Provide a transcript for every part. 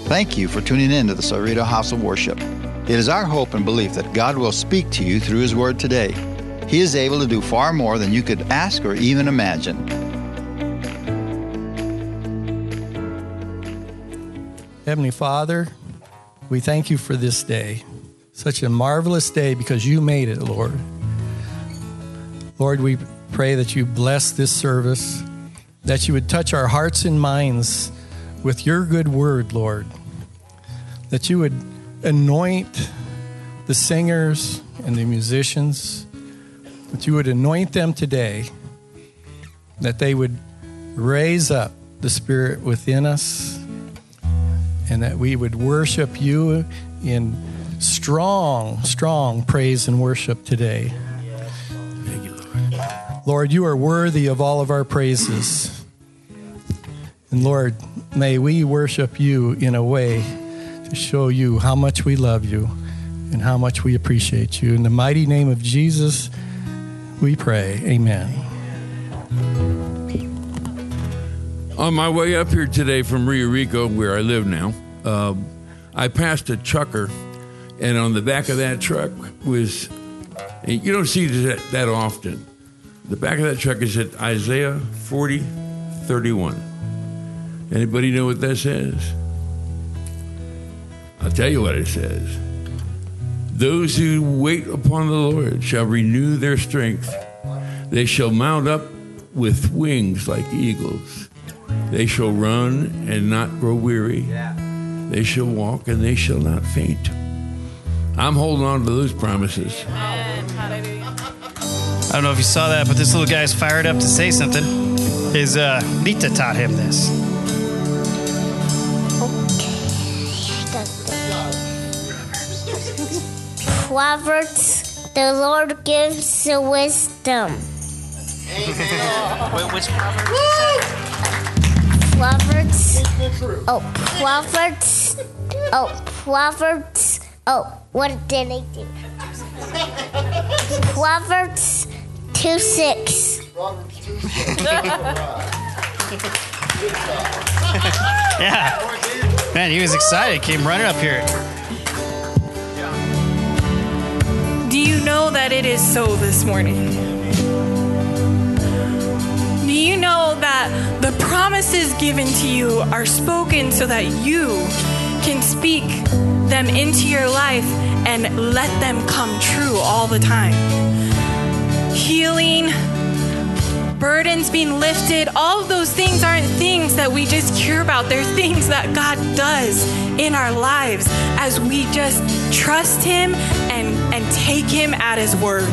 Thank you for tuning in to the Cerrito House of Worship. It is our hope and belief that God will speak to you through His Word today. He is able to do far more than you could ask or even imagine. Heavenly Father, we thank you for this day. Such a marvelous day because you made it, Lord. Lord, we pray that you bless this service, that you would touch our hearts and minds with your good word, Lord, that you would anoint the singers and the musicians, that you would anoint them today, that they would raise up the Spirit within us, and that we would worship you in strong, strong praise and worship today. Thank you, Lord. Lord, you are worthy of all of our praises. And Lord, may we worship you in a way to show you how much we love you and how much we appreciate you. In the mighty name of Jesus, we pray. Amen. On my way up here today from Rio Rico, where I live now, I passed a trucker, and on the back of that truck was, and you don't see that often, the back of that truck is at Isaiah 40:31. Anybody know what that says? I'll tell you what it says. Those who wait upon the Lord shall renew their strength. They shall mount up with wings like eagles. They shall run and not grow weary. They shall walk and they shall not faint. I'm holding on to those promises. I don't know if you saw that, but this little guy's fired up to say something. His Lita taught him this. Proverbs, the Lord gives the wisdom. Amen. Which Proverbs? Proverbs. What did I do? Proverbs 2:6. Proverbs 2:6. Yeah. Man, he was excited. Came running up here. Do you know that it is so this morning? Do you know that the promises given to you are spoken so that you can speak them into your life and let them come true all the time? Healing, burdens being lifted, all of those things aren't things that we just hear about. They're things that God does in our lives as we just trust Him and take Him at His word.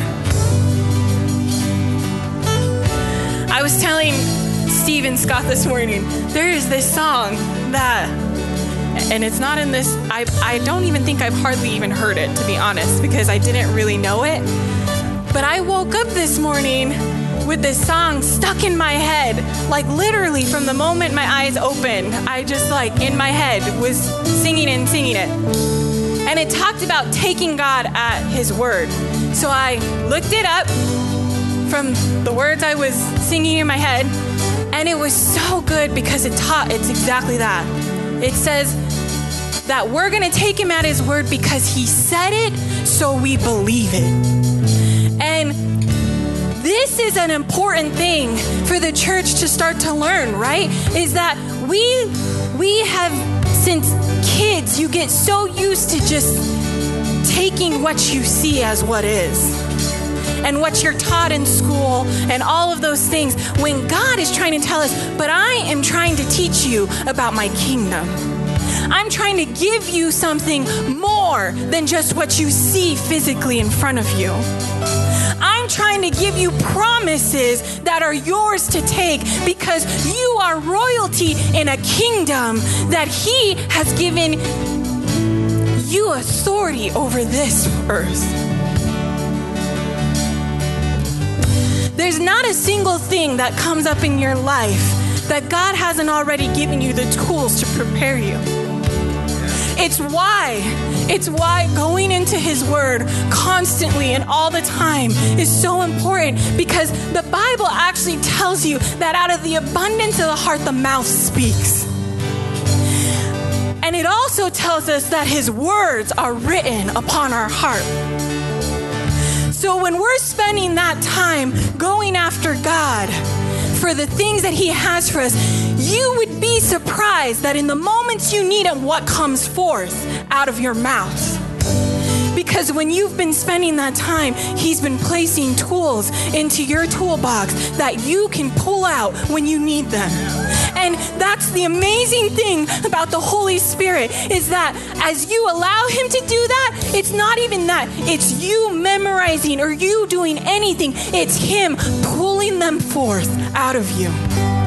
I was telling Steve and Scott this morning, there is this song that, and it's not in this, I don't even think I've hardly even heard it, to be honest, because I didn't really know it. But I woke up this morning with this song stuck in my head, like literally from the moment my eyes opened, I just like in my head was singing it. And it talked about taking God at His word. So I looked it up from the words I was singing in my head, and it was so good because it's exactly that. It says that we're gonna take Him at His word because He said it, so we believe it. And this is an important thing for the church to start to learn, right? Is that we have, since kids, you get so used to just taking what you see as what is and what you're taught in school and all of those things, when God is trying to tell us, but I am trying to teach you about my kingdom. I'm trying to give you something more than just what you see physically in front of you. I'm trying to give you promises that are yours to take because you are royalty in a kingdom that He has given you authority over this earth. There's not a single thing that comes up in your life that God hasn't already given you the tools to prepare you. It's why going into His word constantly and all the time is so important, because the Bible actually tells you that out of the abundance of the heart, the mouth speaks. And it also tells us that his words are written upon our heart. So when we're spending that time going after God for the things that he has for us, you would be surprised that in the moments you need him, what comes forth out of your mouth. Because when you've been spending that time, he's been placing tools into your toolbox that you can pull out when you need them. And that's the amazing thing about the Holy Spirit, is that as you allow him to do that, it's not even that it's you memorizing or you doing anything. It's him pulling them forth out of you.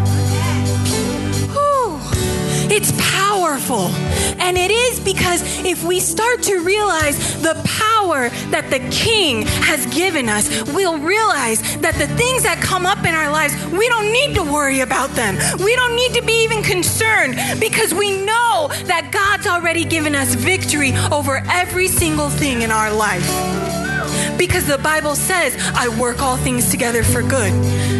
It's powerful. And it is because if we start to realize the power that the King has given us, we'll realize that the things that come up in our lives, we don't need to worry about them. We don't need to be even concerned, because we know that God's already given us victory over every single thing in our life. Because the Bible says, I work all things together for good.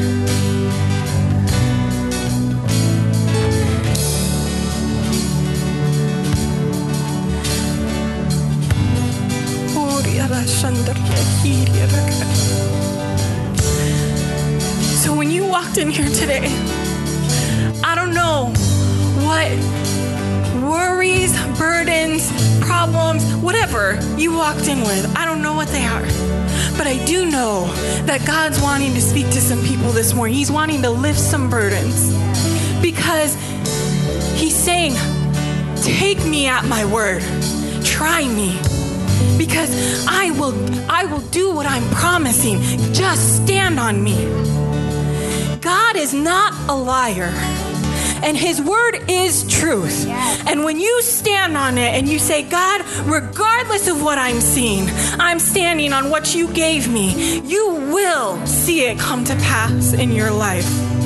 So when you walked in here today, I don't know what worries, burdens, problems, whatever you walked in with. I don't know what they are. But I do know that God's wanting to speak to some people this morning. He's wanting to lift some burdens, because he's saying, take me at my word. Try me. Because I will do what I'm promising. Just stand on me. God is not a liar. And his word is truth. And when you stand on it and you say, God, regardless of what I'm seeing, I'm standing on what you gave me, you will see it come to pass in your life.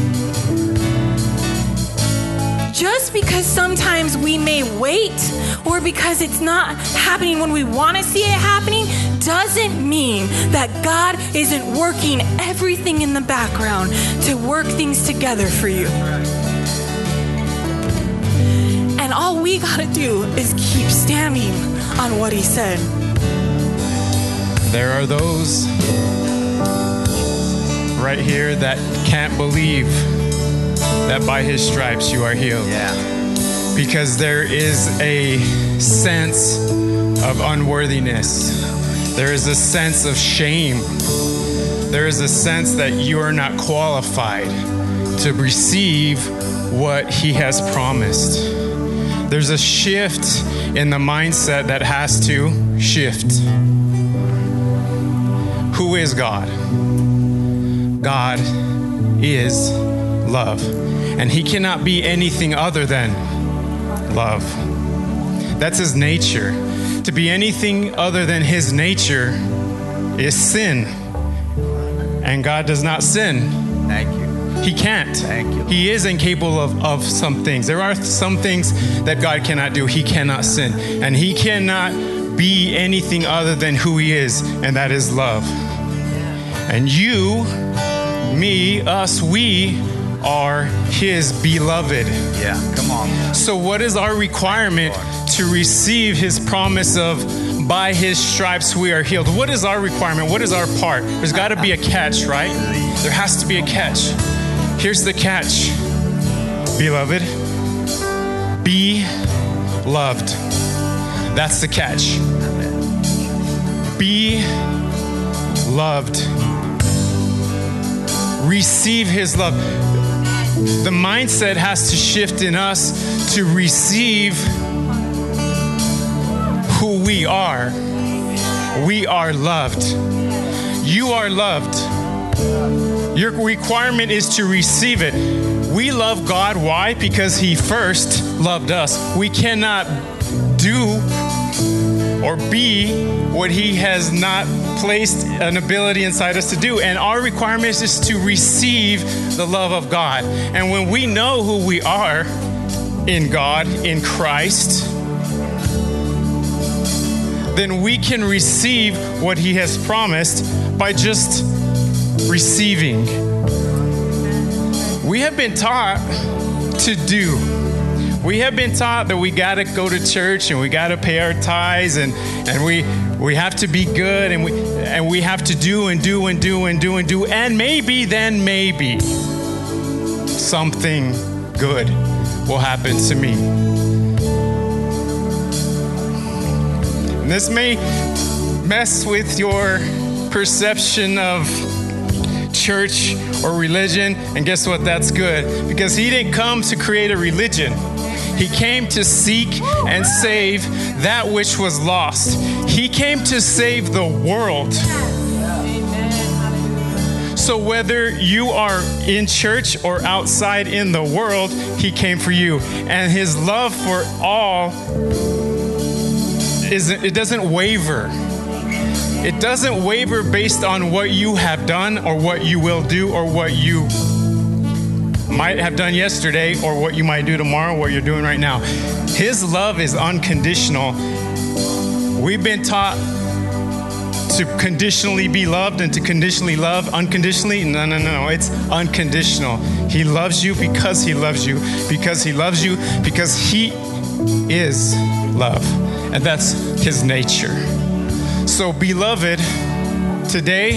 Just because sometimes we may wait, or because it's not happening when we want to see it happening, doesn't mean that God isn't working everything in the background to work things together for you. And all we got to do is keep standing on what he said. There are those right here that can't believe that by his stripes you are healed. Yeah. Because there is a sense of unworthiness. There is a sense of shame. There is a sense that you are not qualified to receive what he has promised. There's a shift in the mindset that has to shift. Who is God? God is love. And he cannot be anything other than love. That's his nature. To be anything other than his nature is sin. And God does not sin. Thank you. He can't. Thank you. He is incapable of some things. There are some things that God cannot do. He cannot sin. And he cannot be anything other than who he is, and that is love. And you, me, us, we are his beloved. Yeah, come on. So what is our requirement to receive his promise of by his stripes we are healed? What is our requirement? What is our part? There's got to be a catch, right? There has to be a catch. Here's the catch. Beloved, be loved. That's the catch. Be loved. Receive his love. The mindset has to shift in us to receive who we are. We are loved. You are loved. Your requirement is to receive it. We love God. Why? Because he first loved us. We cannot do or be what he has not placed an ability inside us to do. And our requirement is to receive the love of God. And when we know who we are in God, in Christ, then we can receive what he has promised by just receiving. We have been taught to do. We have been taught that we got to go to church and we got to pay our tithes and we have to be good and we have to do and do and do and do and do, and maybe something good will happen to me. And this may mess with your perception of church or religion, and guess what? That's good, because he didn't come to create a religion. He came to seek and save that which was lost. He came to save the world. So whether you are in church or outside in the world, he came for you. And his love for all it doesn't waver. It doesn't waver based on what you have done or what you will do or what you might have done yesterday or what you might do tomorrow, what you're doing right now. His love is unconditional. We've been taught to conditionally be loved and to conditionally love unconditionally. No. It's unconditional. He loves you because he loves you, because he loves you, because he is love. And that's his nature. So, beloved, today,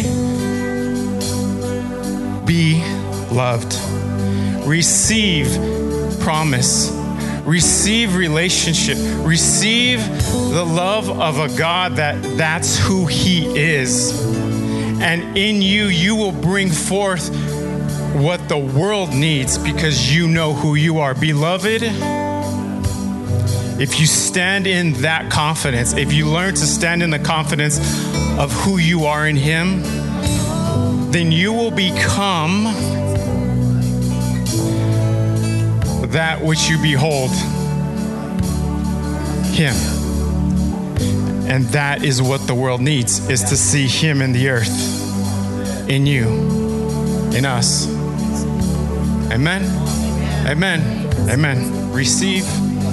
be loved. Receive promise. Receive relationship. Receive the love of a God that's who he is. And in you, you will bring forth what the world needs because you know who you are. Beloved, if you stand in that confidence, if you learn to stand in the confidence of who you are in him, then you will become that which you behold, him. And that is what the world needs, is to see him in the earth, in you, in us. Amen? Amen. Amen. Receive.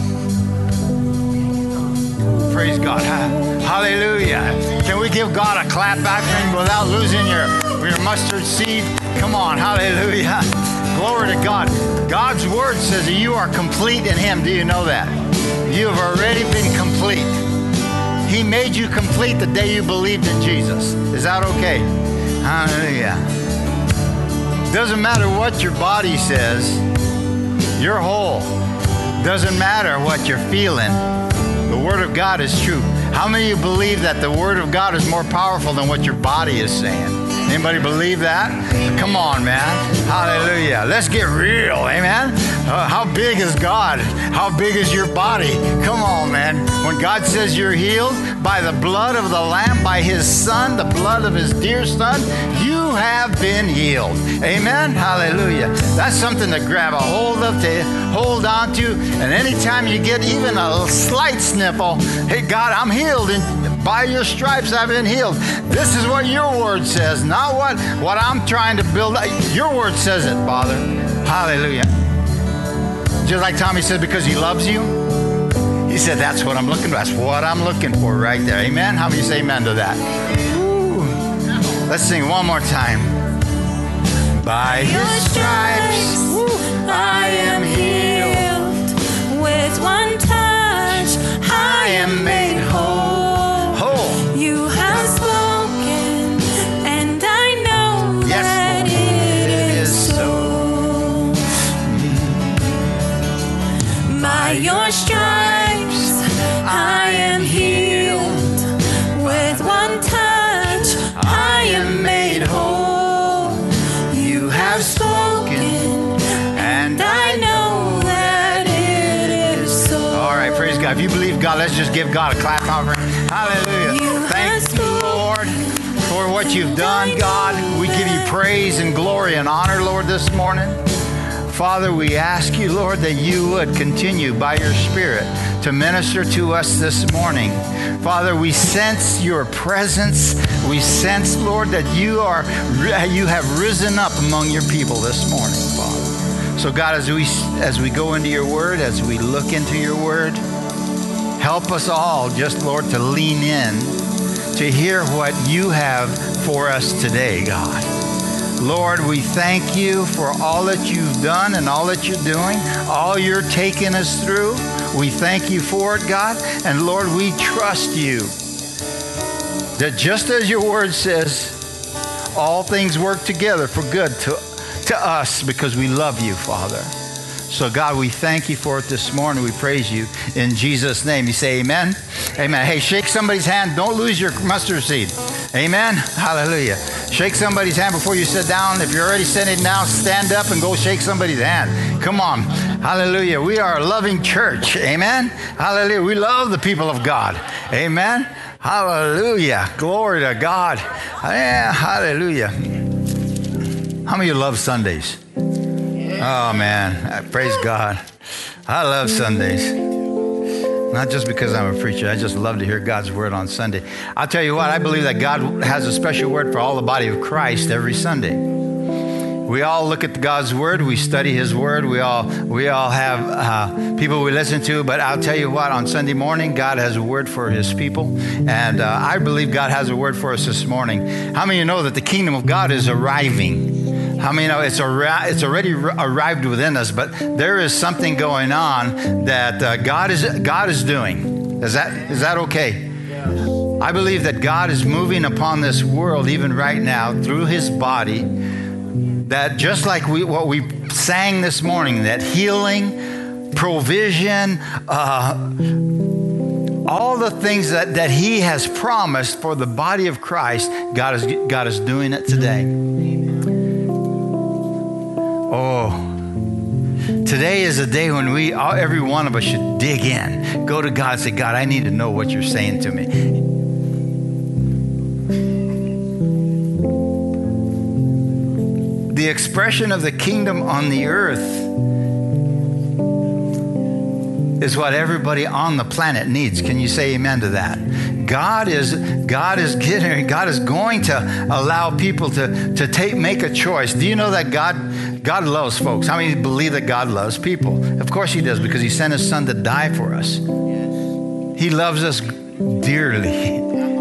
Praise God. Hallelujah. Can we give God a clap back for him without losing your mustard seed? Come on. Hallelujah. Glory to God. God's word says that you are complete in him. Do you know that? You have already been complete. He made you complete the day you believed in Jesus. Is that okay? Hallelujah. Doesn't matter what your body says. You're whole. Doesn't matter what you're feeling. The Word of God is true. How many of you believe that the Word of God is more powerful than what your body is saying? Anybody believe that? Come on, man. Hallelujah. Let's get real. Amen. How big is God? How big is your body? Come on, man. When God says you're healed by the blood of the Lamb, by his Son, the blood of his dear Son, you have been healed. Amen. Hallelujah. That's something to grab a hold of, to hold on to. And anytime you get even a slight sniffle, hey, God, I'm healed. And by your stripes, I've been healed. This is what your word says, not what I'm trying to build. Your word says it, Father. Hallelujah. Just like Tommy said, because he loves you, he said, that's what I'm looking for. That's what I'm looking for right there. Amen. How many say amen to that? Woo. Let's sing one more time. By your stripes, I am healed. With one touch, I am made whole. You have spoken, and I know that it is so. By your stripes, I am healed. With one touch, I am made whole. You have spoken, and I know that it is so. All right, praise God. If you believe God, let's just give God a clap offering. Hallelujah. Thank you, Lord, for what you've done, God. We give you praise and glory and honor, Lord, this morning. Father, we ask you, Lord, that you would continue by your Spirit to minister to us this morning. Father, we sense your presence. We sense, Lord, that you have risen up among your people this morning, Father. So, God, as we go into your word, as we look into your word, help us all just, Lord, to lean in, to hear what you have for us today, God. Lord, we thank you for all that you've done and all that you're doing, all you're taking us through. We thank you for it, God. And Lord, we trust you that just as your word says, all things work together for good to us because we love you, Father. So God, we thank you for it this morning. We praise you in Jesus' name. You say amen? Amen. Hey, shake somebody's hand. Don't lose your mustard seed. Amen? Hallelujah. Shake somebody's hand before you sit down. If you're already sitting down, stand up and go shake somebody's hand. Come on. Hallelujah. We are a loving church. Amen? Hallelujah. We love the people of God. Amen? Hallelujah. Glory to God. Yeah, hallelujah. How many of you love Sundays? Oh, man. Praise God. I love Sundays. Not just because I'm a preacher. I just love to hear God's word on Sunday. I'll tell you what, I believe that God has a special word for all the body of Christ every Sunday. We all look at God's word. We study his word. We all have people we listen to. But I'll tell you what, on Sunday morning, God has a word for his people. And I believe God has a word for us this morning. How many of you know that the kingdom of God is arriving? How many know it's already arrived within us, but there is something going on that God is doing. Is that okay? Yeah. I believe that God is moving upon this world even right now through his body, that just like what we sang this morning, that healing, provision, all the things that he has promised for the body of Christ, God is doing it today. Oh, today is a day when every one of us should dig in. Go to God and say, God, I need to know what you're saying to me. The expression of the kingdom on the earth is what everybody on the planet needs. Can you say amen to that? God is going to allow people to make a choice. Do you know that God loves folks? How many believe that God loves people? Of course he does, because he sent his son to die for us. He loves us dearly.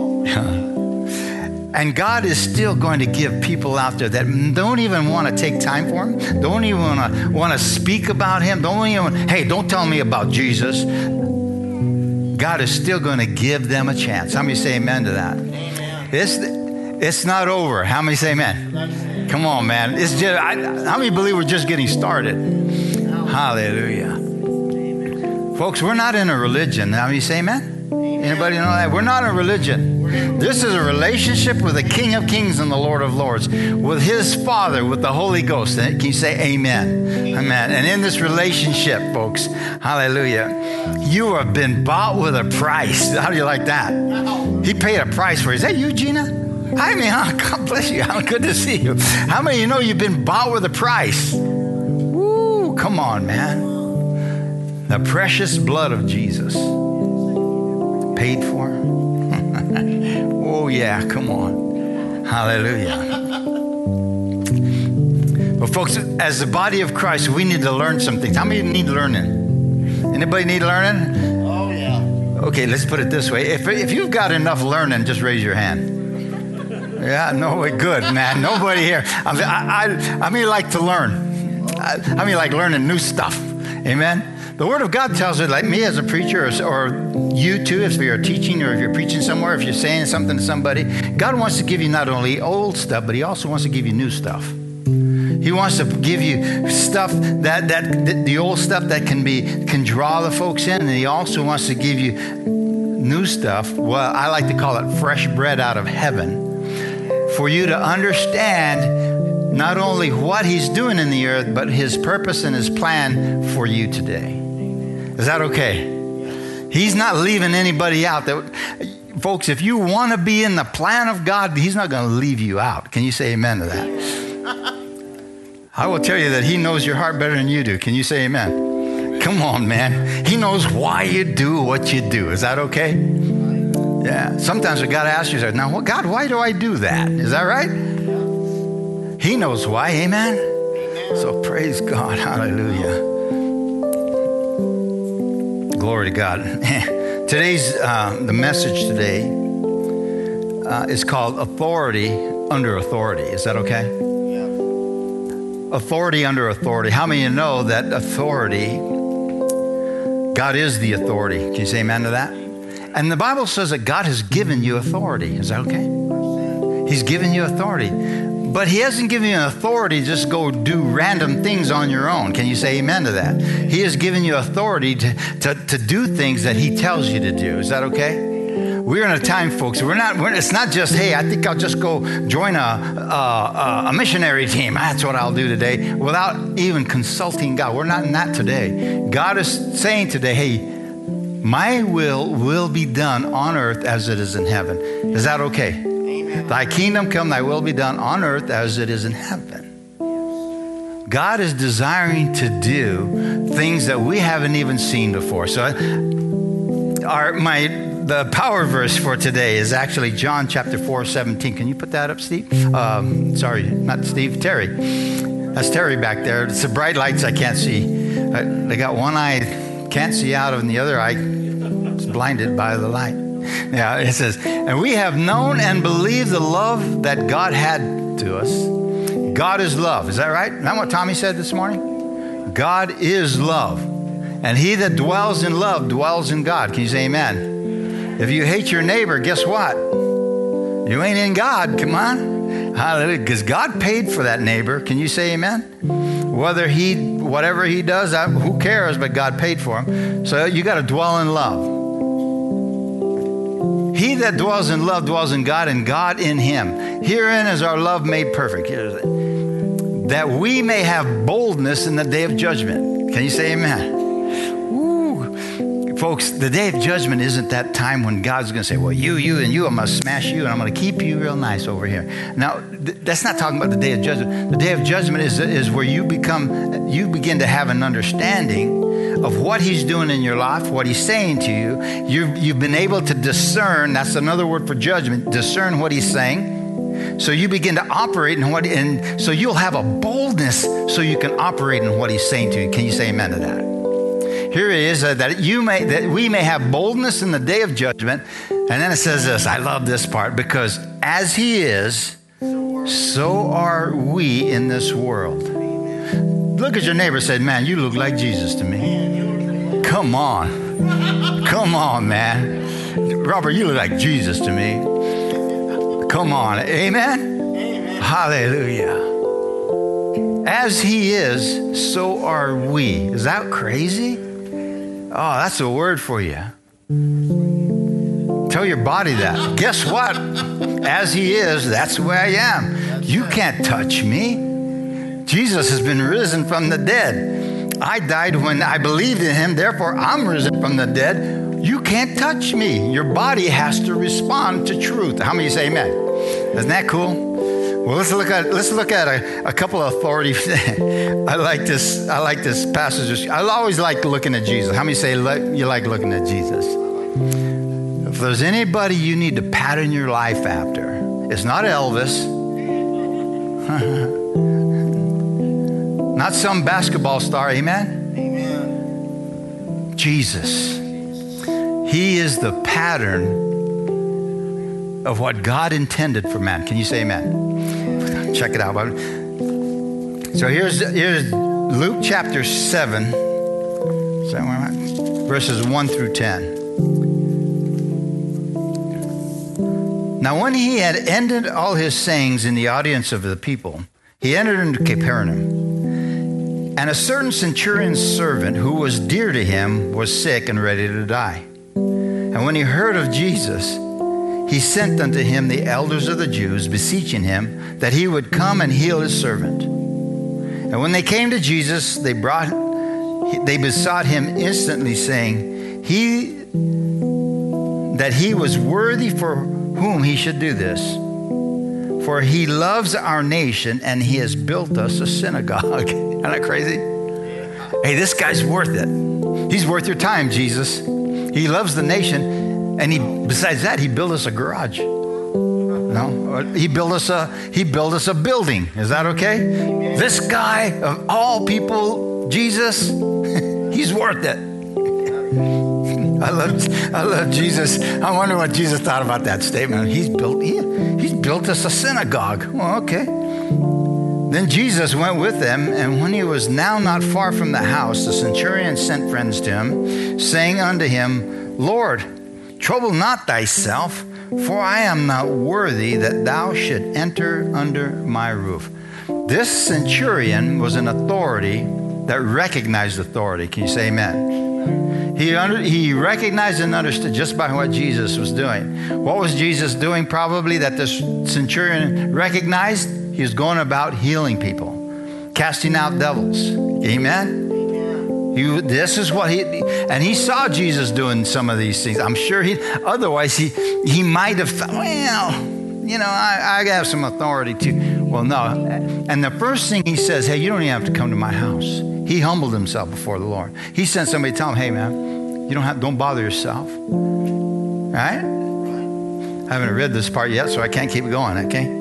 And God is still going to give people out there that don't even want to take time for him, don't even want to speak about him, don't tell me about Jesus. God is still going to give them a chance. How many say amen to that? Amen. It's not over. How many say amen? Come on, man. It's just, how many believe we're just getting started? Hallelujah. Folks, we're not in a religion. How many say amen? Anybody know that? We're not a religion. This is a relationship with the King of Kings and the Lord of Lords, with his Father, with the Holy Ghost. Can you say amen? Amen. And in this relationship, folks, hallelujah, you have been bought with a price. How do you like that? He paid a price for it. Is that you, Gina? Hi, man. God bless you. Good to see you. How many of you know you've been bought with a price? Woo, come on, man. The precious blood of Jesus. Paid for. Oh, yeah, come on. Hallelujah. Well, folks, as the body of Christ, we need to learn some things. How many need learning? Anybody need learning? Oh, yeah. Okay, let's put it this way. If you've got enough learning, just raise your hand. Yeah, no way. Good, man. Nobody here. I mean, like to learn. I mean, like learning new stuff. Amen. The Word of God tells it, like me as a preacher, or you too, if you're teaching or if you're preaching somewhere, if you're saying something to somebody, God wants to give you not only old stuff, but he also wants to give you new stuff. He wants to give you stuff that the old stuff that can draw the folks in, and he also wants to give you new stuff. Well, I like to call it fresh bread out of heaven, for you to understand not only what he's doing in the earth, but his purpose and his plan for you today. Is that okay? He's not leaving anybody out. Folks, if you want to be in the plan of God, he's not going to leave you out. Can you say amen to that? I will tell you that he knows your heart better than you do. Can you say amen? Come on, man. He knows why you do what you do. Is that okay? Yeah. Sometimes we got to ask yourself, now, God, why do I do that? Is that right? He knows why. Amen? So praise God. Hallelujah. Glory to God. Today's, the message today is called Authority Under Authority. Is that okay? Yeah. Authority under authority. How many of you know that authority, God is the authority? Can you say amen to that? And the Bible says that God has given you authority. Is that okay? He's given you authority. But he hasn't given you authority to just go do random things on your own. Can you say amen to that? He has given you authority to do things that he tells you to do. Is that okay? We're in a time, folks. It's not just, hey, I think I'll just go join a missionary team. That's what I'll do today, without even consulting God. We're not in that today. God is saying today, hey, my will be done on earth as it is in heaven. Is that okay? Amen. Thy kingdom come, thy will be done on earth as it is in heaven. God is desiring to do things that we haven't even seen before. So the power verse for today is actually John chapter 4:17. Can you put that up, Steve? Sorry, not Steve, Terry. That's Terry back there. It's the bright lights I can't see. They got one eye can't see out of, and the other eye is blinded by the light. Yeah, it says, and we have known and believed the love that God had to us. God is love. Is that right? Isn't that what Tommy said this morning? God is love. And he that dwells in love dwells in God. Can you say amen? If you hate your neighbor, guess what? You ain't in God. Come on. Hallelujah. Because God paid for that neighbor. Can you say amen? Whatever he does, who cares? But God paid for him. So you got to dwell in love. He that dwells in love dwells in God, and God in him. Herein is our love made perfect. That we may have boldness in the day of judgment. Can you say amen? Ooh. Folks, the day of judgment isn't that time when God's going to say, well, you, and you, I'm going to smash you, and I'm going to keep you real nice over here. Now, that's not talking about the day of judgment. The day of judgment is where you begin to have an understanding of what he's doing in your life, what he's saying to you. You've been able to discern, that's another word for judgment, discern what he's saying. So you begin to operate and so you'll have a boldness so you can operate in what he's saying to you. Can you say amen to that? Here it is, that we may have boldness in the day of judgment. And then it says this, I love this part, because as he is, so are we in this world. Look at your neighbor and say, man, you look like Jesus to me. Come on. Come on, man. Robert, you look like Jesus to me. Come on. Amen? Hallelujah. As he is, so are we. Is that crazy? Oh, that's a word for you. Tell your body that. Guess what? As he is, that's the way I am. You can't touch me. Jesus has been risen from the dead. I died when I believed in him, therefore I'm risen from the dead. You can't touch me. Your body has to respond to truth. How many say amen? Isn't that cool? Well, let's look at a couple of authorities. I like this passage. I always like looking at Jesus. How many say you like looking at Jesus? If there's anybody you need to pattern your life after, it's not Elvis. Not some basketball star, amen? Amen. Jesus. He is the pattern of what God intended for man. Can you say amen? Check it out. So here's Luke chapter 7, is that where I'm at? Verses 1 through 10. Now when he had ended all his sayings in the audience of the people, he entered into Capernaum. And a certain centurion's servant who was dear to him was sick and ready to die. And when he heard of Jesus, he sent unto him the elders of the Jews, beseeching him that he would come and heal his servant. And when they came to Jesus, they besought him instantly, saying, that he was worthy for whom he should do this. For he loves our nation, and he has built us a synagogue. Isn't that crazy? Hey, this guy's worth it. He's worth your time, Jesus. He loves the nation, and besides that, he built us a garage. No, he built us a building. Is that okay? This guy of all people, Jesus, he's worth it. I love Jesus. I wonder what Jesus thought about that statement. He's built us a synagogue. Well, okay. Then Jesus went with them, and when he was now not far from the house, the centurion sent friends to him, saying unto him, Lord, trouble not thyself, for I am not worthy that thou should enter under my roof. This centurion was an authority that recognized authority. Can you say amen? He recognized and understood just by what Jesus was doing. What was Jesus doing probably that this centurion recognized? He was going about healing people, casting out devils. Amen? This is what he saw Jesus doing some of these things. I'm sure otherwise he might have thought, well, you know, I have some authority too. Well, no. And the first thing he says, hey, you don't even have to come to my house. He humbled himself before the Lord. He sent somebody to tell him, hey, man, don't bother yourself. Right? I haven't read this part yet, so I can't keep going, okay?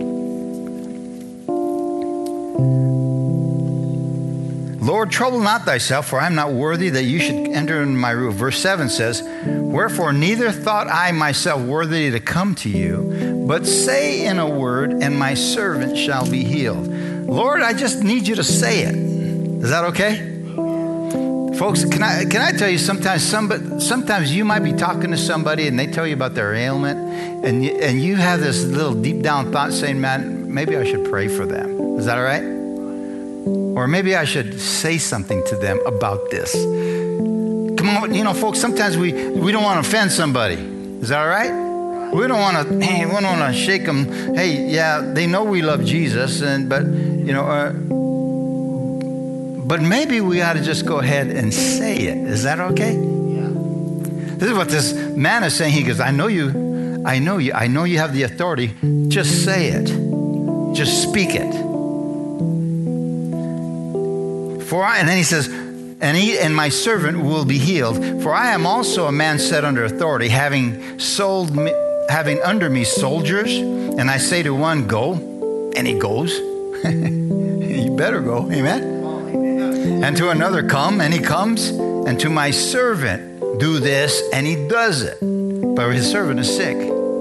Lord, trouble not thyself, for I am not worthy that you should enter into my roof. Verse 7 says, wherefore neither thought I myself worthy to come to you, but say in a word, and my servant shall be healed. Lord, I just need you to say it. Is that okay? Folks, can I tell you, sometimes you might be talking to somebody and they tell you about their ailment, and you have this little deep down thought saying, man, maybe I should pray for them. Is that all right? Or maybe I should say something to them about this. Come on, folks, sometimes we don't want to offend somebody. Is that all right? We don't want to shake them. Hey, yeah, they know we love Jesus, but maybe we ought to just go ahead and say it. Is that okay? Yeah. This is what this man is saying. He goes, I know you have the authority. Just say it. Just speak it. And then he says, and my servant will be healed. For I am also a man set under authority, having under me soldiers. And I say to one, go, and he goes. You better go. Amen. And to another, come, and he comes. And to my servant, do this, and he does it. But his servant is sick.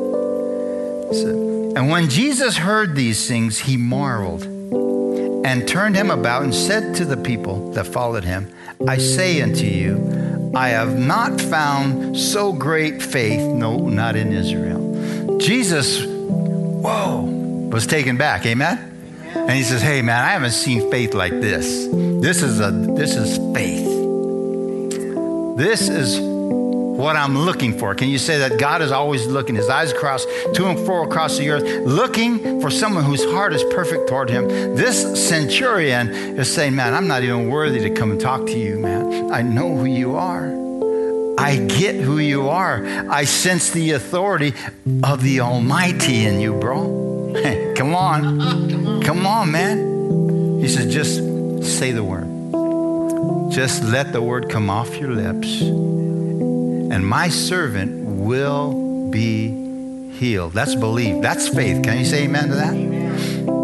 And when Jesus heard these things, he marveled, and turned him about and said to the people that followed him, I say unto you, I have not found so great faith, no, not in Israel. Jesus, was taken back. Amen? And he says, hey, man, I haven't seen faith like this. This is faith. This is what I'm looking for. Can you say that God is always looking, his eyes across, to and fro across the earth, looking for someone whose heart is perfect toward him? This centurion is saying, man, I'm not even worthy to come and talk to you, man. I know who you are. I get who you are. I sense the authority of the Almighty in you, bro. Hey, come on. Come on, man. He says, just say the word. Just let the word come off your lips. And my servant will be healed. That's belief. That's faith. Can you say amen to that? Amen.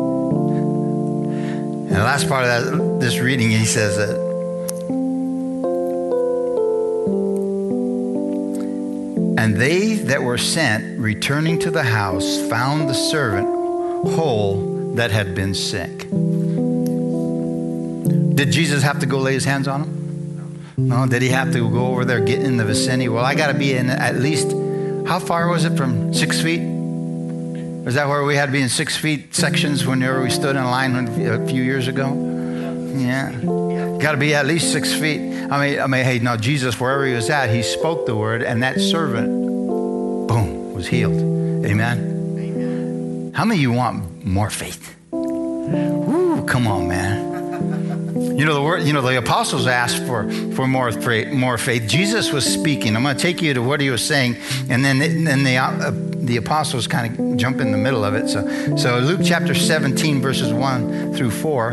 And the last part of this reading, he says that, and they that were sent, returning to the house, found the servant whole that had been sick. Did Jesus have to go lay his hands on him? No, did he have to go over there, get in the vicinity? Well, I got to be in at least, how far was it from 6 feet? Was that where we had to be in 6 feet sections whenever we stood in line a few years ago? Yeah. Got to be at least 6 feet. I mean, hey, no, Jesus, wherever he was at, he spoke the word, and that servant, boom, was healed. Amen? How many of you want more faith? Woo, come on, man. The apostles asked for more faith. Jesus was speaking. I'm going to take you to what he was saying, and then the apostles kind of jump in the middle of it. So Luke chapter 17, verses 1 through 4.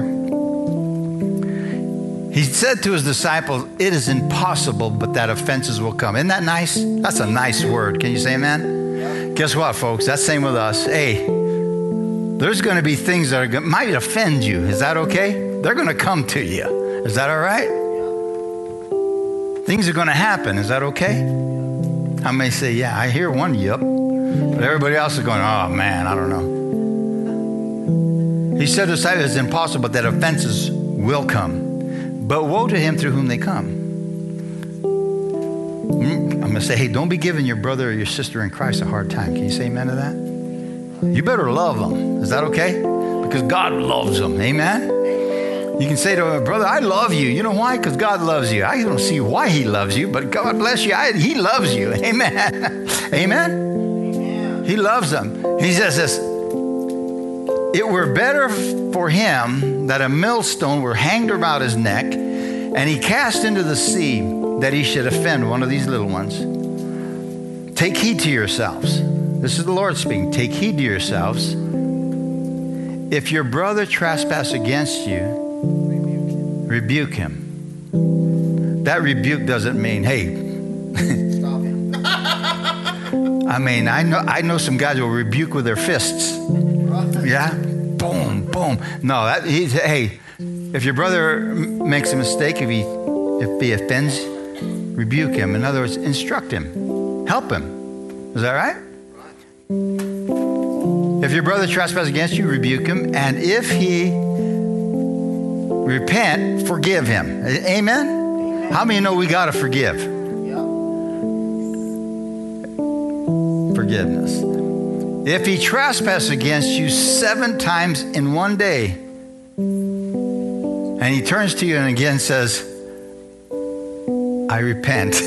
He said to his disciples, it is impossible, but that offenses will come. Isn't that nice? That's a nice word. Can you say amen? Guess what, folks? That's the same with us. Hey, there's going to be things that might offend you. Is that okay? They're going to come to you. Is that all right? Things are going to happen. Is that okay? I may say, yeah, I hear one yep. But everybody else is going, oh, man, I don't know. He said to the disciples, it's impossible that offenses will come. But woe to him through whom they come. I'm going to say, hey, don't be giving your brother or your sister in Christ a hard time. Can you say amen to that? You better love them. Is that okay? Because God loves them. Amen? You can say to a brother, I love you. You know why? Because God loves you. I don't see why he loves you, but God bless you. He loves you. Amen. Amen? He loves them. He says this, it were better for him that a millstone were hanged about his neck and he cast into the sea that he should offend one of these little ones. Take heed to yourselves. This is the Lord speaking. Take heed to yourselves. If your brother trespass against you, rebuke him. That rebuke doesn't mean, hey. Stop him. I mean, I know some guys will rebuke with their fists. Yeah? Boom, boom. No, hey, if your brother makes a mistake, if he offends, rebuke him. In other words, instruct him. Help him. Is that right? If your brother trespasses against you, rebuke him. And if he repent, forgive him. Amen? How many know we got to forgive? Forgiveness. If he trespasses against you 7 times in one day, and he turns to you and again says, I repent.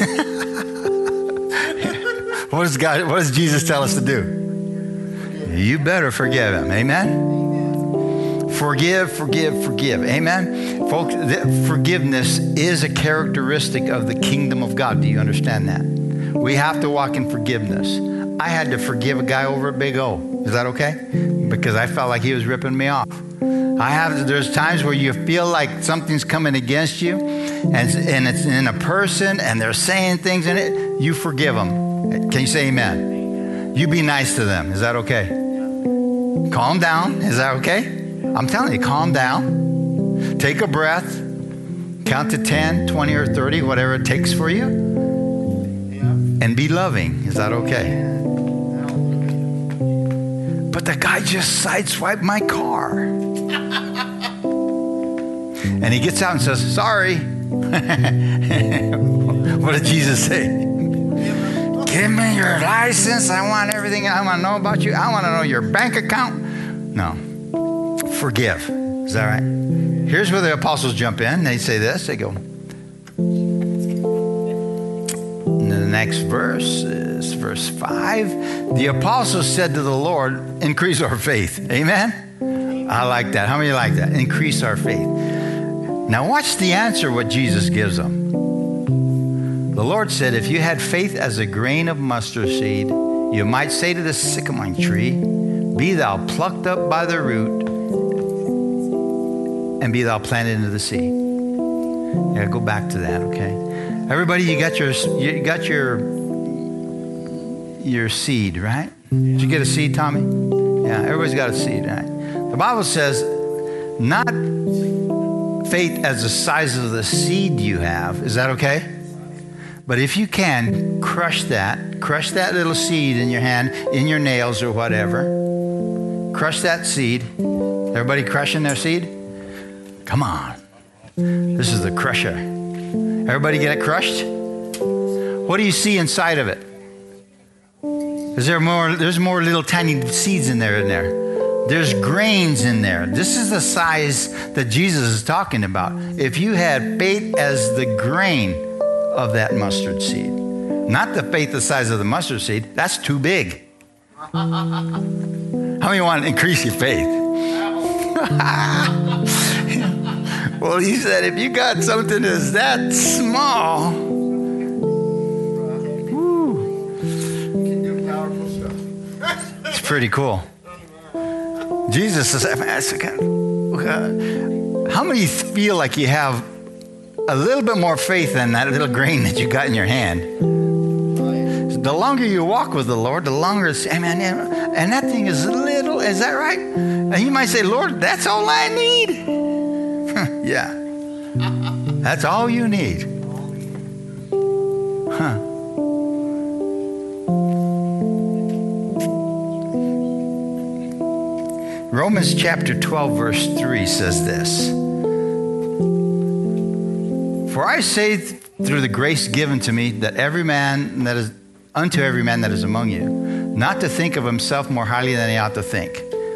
What does Jesus tell us to do? You better forgive him. Amen? Forgive, forgive, forgive. Amen? Folks, forgiveness is a characteristic of the kingdom of God. Do you understand that? We have to walk in forgiveness. I had to forgive a guy over at Big O. Is that okay? Because I felt like he was ripping me off. There's times where you feel like something's coming against you and it's in a person and they're saying things in it. You forgive them. Can you say amen? You be nice to them. Is that okay? Calm down. Is that okay? I'm telling you, calm down. Take a breath. Count to 10, 20, or 30, whatever it takes for you. And be loving. Is that okay? But the guy just sideswiped my car. And he gets out and says, sorry. What did Jesus say? Give me your license. I want everything I want to know about you. I want to know your bank account. No. Forgive. Is that right? Here's where the apostles jump in. They say this. They go. And the next verse is verse 5. The apostles said to the Lord, increase our faith. Amen? I like that. How many like that? Increase our faith. Now watch the answer what Jesus gives them. The Lord said, if you had faith as a grain of mustard seed, you might say to the sycamore tree, be thou plucked up by the root and be thou planted into the sea. Yeah, go back to that, okay? Everybody, you got your seed, right? Did you get a seed, Tommy? Yeah, everybody's got a seed, right? The Bible says, not faith as the size of the seed you have. Is that okay? But if you can, crush that little seed in your hand, in your nails or whatever. Crush that seed. Everybody crushing their seed? Come on. This is the crusher. Everybody get it crushed? What do you see inside of it? There's more little tiny seeds in there. There's grains in there. This is the size that Jesus is talking about. If you had faith as the grain of that mustard seed, not the faith the size of the mustard seed, that's too big. How many want to increase your faith? Well, he said, if you got something that's that small, it's pretty cool. Jesus says, how many feel like you have a little bit more faith than that little grain that you got in your hand? The longer you walk with the Lord, the longer it's, amen, and that thing is little, is that right? And you might say, Lord, that's all I need. Yeah. That's all you need. Huh. Romans chapter 12, verse 3 says this. For I say through the grace given to me that unto every man that is among you, not to think of himself more highly than he ought to think.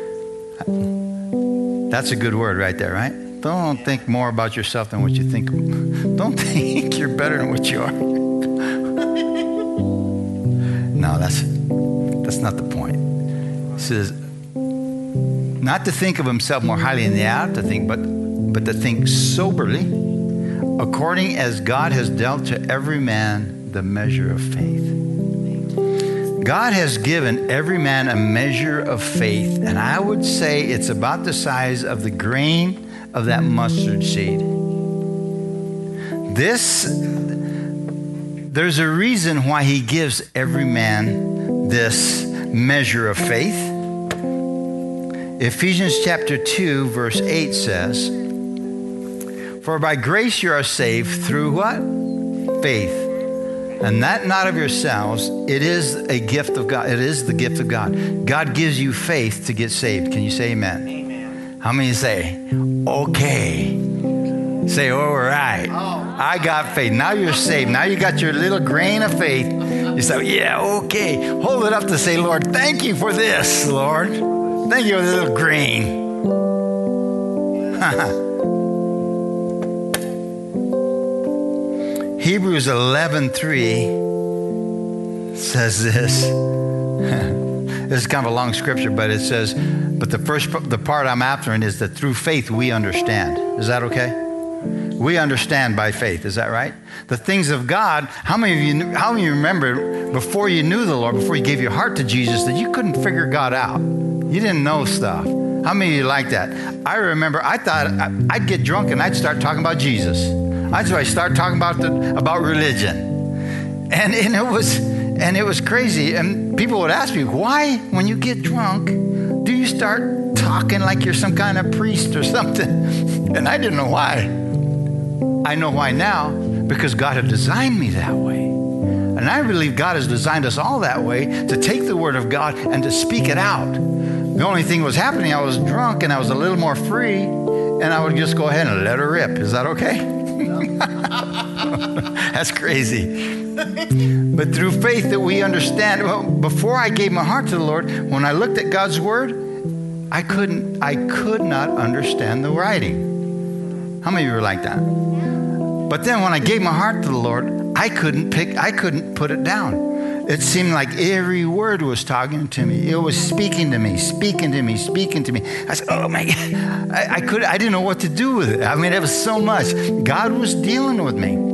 That's a good word right there, right? Don't think more about yourself than what you think. Don't think you're better than what you are. No, that's not the point. It says, not to think of himself more highly than he ought to think, but to think soberly, according as God has dealt to every man the measure of faith. God has given every man a measure of faith, and I would say it's about the size of the grain of that mustard seed. There's a reason why he gives every man this measure of faith. Ephesians chapter 2, verse 8 says, for by grace you are saved through what? Faith. And that not of yourselves, it is a gift of God. It is the gift of God. God gives you faith to get saved. Can you say amen? Amen. How many say, okay? Say, all right. I got faith. Now you're saved. Now you got your little grain of faith. You say, yeah, okay. Hold it up to say, Lord, thank you for this, Lord. Thank you for the little grain. Hebrews 11:3 says this. This is kind of a long scripture, but it says, but the part I'm after is that through faith we understand. Is that okay? We understand by faith. Is that right? The things of God. How many of you remember before you knew the Lord, before you gave your heart to Jesus, that you couldn't figure God out? You didn't know stuff. How many of you like that? I remember I thought I'd get drunk and I'd start talking about Jesus. That's why I started talking about religion, and it was crazy. And people would ask me, why, when you get drunk, do you start talking like you're some kind of priest or something? And I didn't know why. I know why now, because God had designed me that way, and I believe God has designed us all that way, to take the Word of God and to speak it out. The only thing was happening, I was drunk and I was a little more free, and I would just go ahead and let her rip. Is that okay? That's crazy. But through faith that we understand. Well, before I gave my heart to the Lord, when I looked at God's word, I could not understand the writing. How many of you were like that? But then when I gave my heart to the Lord, I couldn't put it down. It seemed like every word was talking to me. It was speaking to me. I said, oh my God. I didn't know what to do with it. I mean, it was so much. God was dealing with me.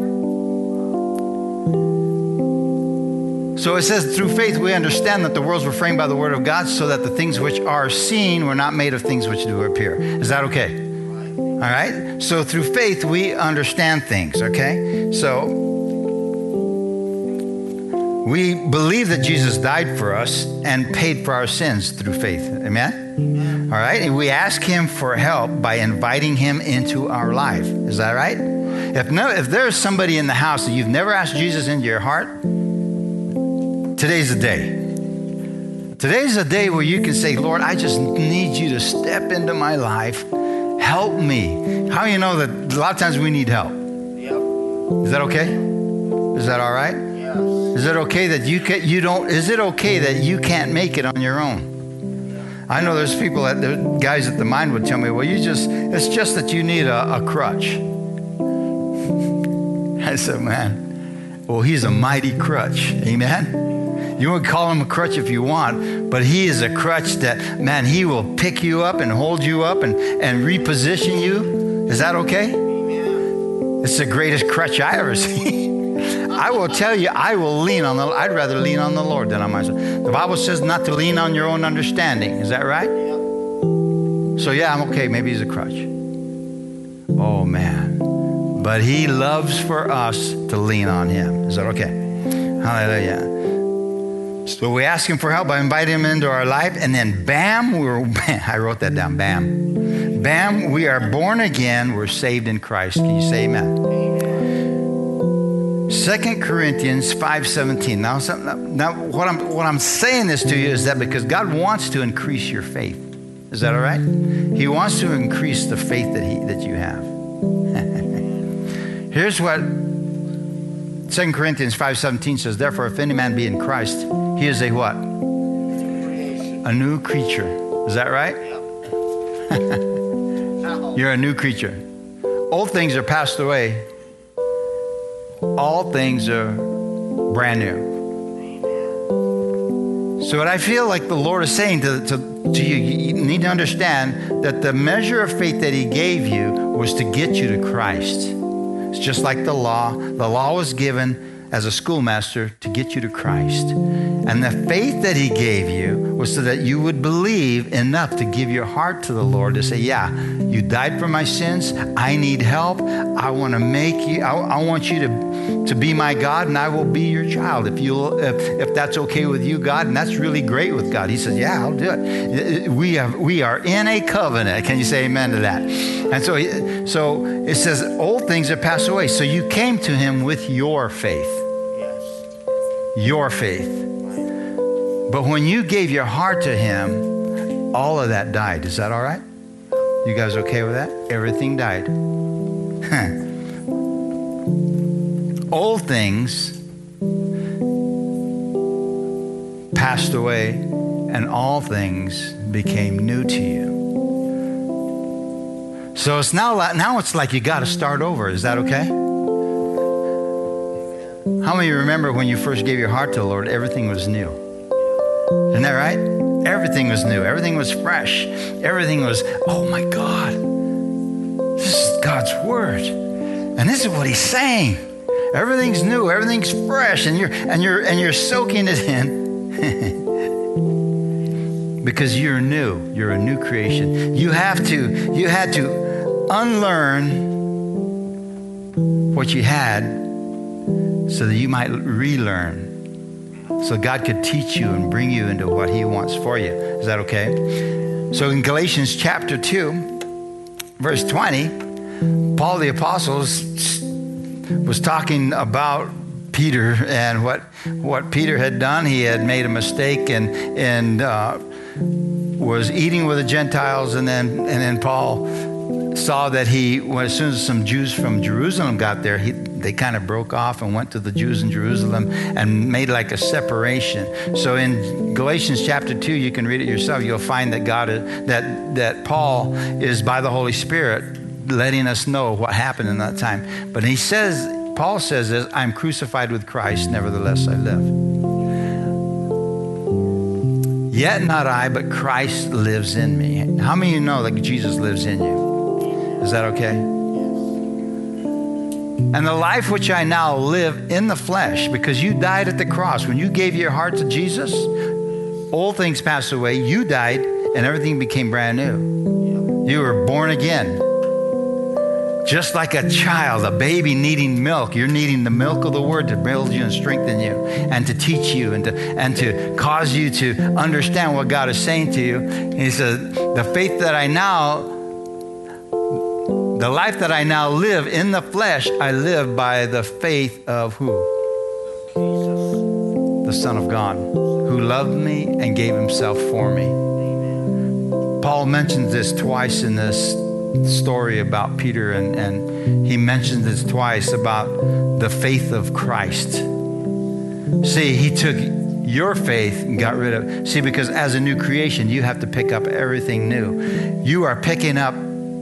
So it says, through faith we understand that the worlds were framed by the word of God, so that the things which are seen were not made of things which do appear. Is that okay? All right? So through faith we understand things, okay? So we believe that Jesus died for us and paid for our sins through faith. Amen? All right? And we ask him for help by inviting him into our life. Is that right? If there's somebody in the house that you've never asked Jesus into your heart, today's the day. Today's the day where you can say, Lord, I just need you to step into my life. Help me. How do you know that a lot of times we need help? Yep. Is that okay? Is that all right? Is it okay that is it okay that you can't make it on your own? I know there's guys at the mine would tell me, well, it's just that you need a crutch. I said, man, well, he's a mighty crutch. Amen? You would call him a crutch if you want, but he is a crutch that, man, he will pick you up and hold you up and reposition you. Is that okay? It's the greatest crutch I ever seen. I will tell you, I'd rather lean on the Lord than on myself. The Bible says not to lean on your own understanding. Is that right? So yeah, I'm okay. Maybe he's a crutch. Oh man. But he loves for us to lean on him. Is that okay? Hallelujah. So we ask him for help by inviting him into our life, and then bam, I wrote that down, bam. Bam, we are born again, we're saved in Christ. Can you say amen? 2 Corinthians 5:17. Now what I'm saying this to you is that because God wants to increase your faith. Is that all right? He wants to increase the faith that you have. Here's what 2 Corinthians 5:17 says, therefore, if any man be in Christ, he is a what? A new creature. Is that right? You're a new creature. Old things are passed away. All things are brand new. So what I feel like the Lord is saying to you, you need to understand that the measure of faith that he gave you was to get you to Christ. It's just like the law. The law was given as a schoolmaster to get you to Christ. And the faith that he gave you was so that you would believe enough to give your heart to the Lord to say, yeah, you died for my sins. I need help. I want to make you, I want you to be my God, and I will be your child. If that's okay with you, God, and that's really great with God. He says, yeah, I'll do it. We are in a covenant. Can you say amen to that? And so it says, old things have passed away. So you came to him with your faith. Yes. Your faith. But when you gave your heart to him, all of that died. Is that all right? You guys okay with that? Everything died. Old things passed away and all things became new to you. So it's now it's like you got to start over. Is that okay? How many of you remember when you first gave your heart to the Lord, everything was new? Isn't that right? Everything was new. Everything was fresh. Everything was, oh my God, this is God's word. And this is what he's saying. Everything's new, everything's fresh, and you're soaking it in. Because you're new. You're a new creation. You had to unlearn what you had so that you might relearn. So God could teach you and bring you into what he wants for you. Is that okay? So in Galatians chapter 2, verse 20, Paul the Apostle was talking about Peter and what Peter had done. He had made a mistake and was eating with the Gentiles, and then Paul saw that as soon as some Jews from Jerusalem got there, they kind of broke off and went to the Jews in Jerusalem and made like a separation. So in Galatians chapter 2, you can read it yourself. You'll find that that Paul is by the Holy Spirit letting us know what happened in that time. But Paul says this, I'm crucified with Christ, nevertheless I live. Yet not I, but Christ lives in me. How many of you know that Jesus lives in you? Is that okay? And the life which I now live in the flesh, because you died at the cross. When you gave your heart to Jesus, old things passed away, you died, and everything became brand new. You were born again. Just like a child, a baby needing milk, you're needing the milk of the word to build you and strengthen you and to teach you and to cause you to understand what God is saying to you. And he says, the life that I now live in the flesh, I live by the faith of who? Jesus. The Son of God, who loved me and gave himself for me. Paul mentions this twice in this story about Peter, and he mentions this twice about the faith of Christ. See, he took your faith and got rid of. See, because as a new creation, you have to pick up everything new. You are picking up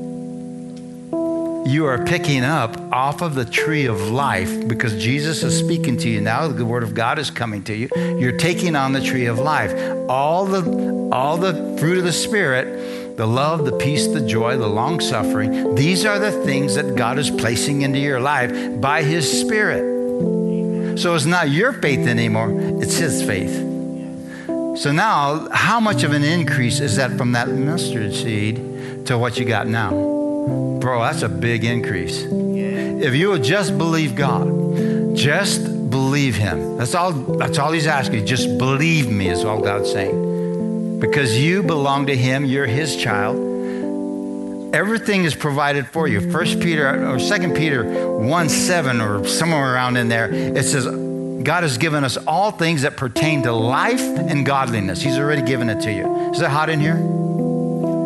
off of the tree of life, because Jesus is speaking to you now. The word of God is coming to you. You're taking on the tree of life. All the fruit of the Spirit, the love, the peace, the joy, the long suffering. These are the things that God is placing into your life by his Spirit. So it's not your faith anymore. It's his faith. So now, how much of an increase is that from that mustard seed to what you got now? Bro, that's a big increase. If you would just believe God, just believe him. That's all he's asking. Just believe me is all God's saying. Because you belong to him, you're his child. Everything is provided for you. 1 Peter or 2 Peter 1:7 or somewhere around in there, it says, God has given us all things that pertain to life and godliness. He's already given it to you. Is that hot in here?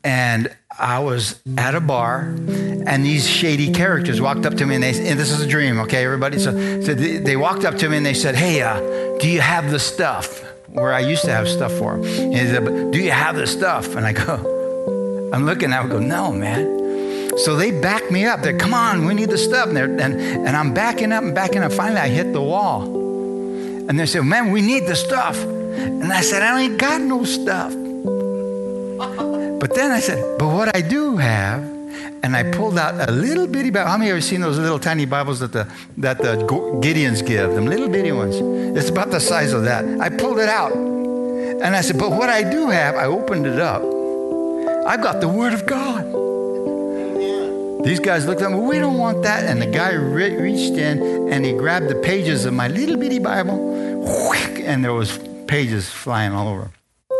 and I was at a bar, and these shady characters walked up to me, and this is a dream, okay, everybody? So they walked up to me, and they said, hey, do you have the stuff? Where I used to have stuff for them. And he said, do you have the stuff? And I go, I'm looking, I would go, no, man. So they backed me up. They're, come on, we need the stuff. And I'm backing up and backing up. Finally, I hit the wall. And they said, man, we need the stuff. And I said, I ain't got no stuff. But then I said, but what I do have, and I pulled out a little bitty Bible. How many of you have seen those little tiny Bibles that the Gideons give, them little bitty ones? It's about the size of that. I pulled it out. And I said, but what I do have, I opened it up. I've got the Word of God. These guys looked at me, we don't want that. And the guy reached in and he grabbed the pages of my little bitty Bible, and there was pages flying all over.